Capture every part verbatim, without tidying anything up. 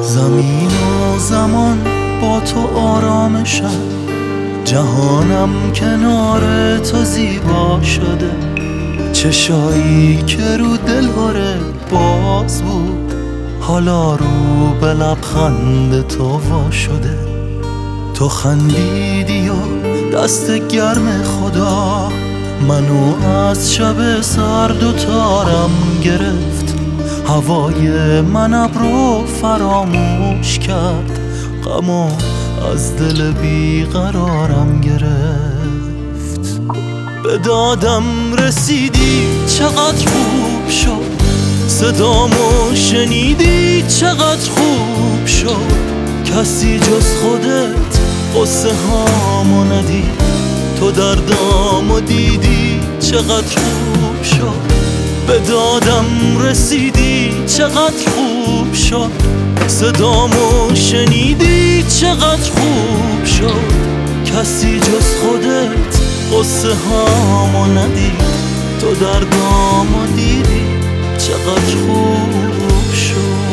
زمین و زمان با تو آرامشم، جهانم کنار تو زیبا شده. چشایی که رو دلهره باز بود، حالا رو به لبخند تو وا شده. تو خندیدی و دست گرم خدا منو از شب سرد و تارم گرفت. هوای من ابرو فراموش کرد، غمو از دل بیقرارم گرفت. به دادم رسیدی چقدر خوب شد، صدامو شنیدی چقدر خوب شد. کسی جز خودت قصه هامو ندید، تو دردامو دیدی چقدر خوب شد. به دادم رسیدی چقدر خوب شد، صدامو شنیدی چقدر خوب شد. کسی جز خودت قصه هامو ندید، تو دردامو دیدی چقدر خوب شد.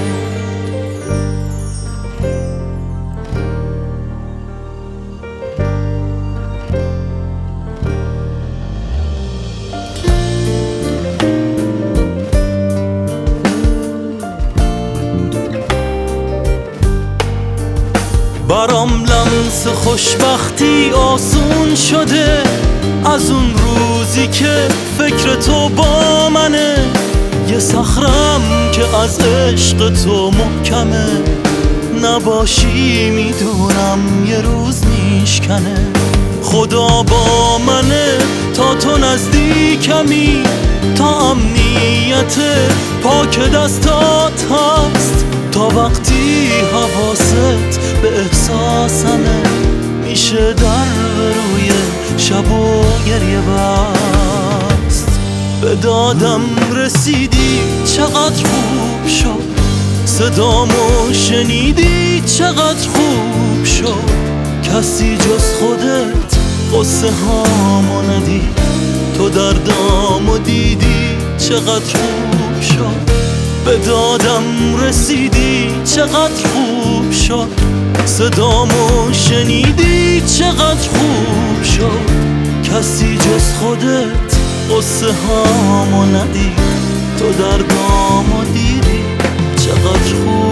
برام لمس خوشبختی آسون شده، از اون روزی که فکر تو با منه. یه صخرم که از عشق تو محکمه، نباشی میدونم یه روز میشکنه. خدا با منه تا تو نزدیکمی، تا امنیت پاک دستات هست. تا وقتی حواست به احساسمه، میشه در روی شب و گریه بست. به دادم رسیدی چقدر خوب شد، صدامو شنیدی چقدر خوب شد. کسی جز خودت قصه هامو ندید، تو دردامو دیدی چقدر خوب شد. به دادم رسیدی چقدر خوب شد، صدامو شنیدی چقدر خوب شد. کسی جز خودت قصه هامو ندید، تو دردامو دیدی چقدر خوب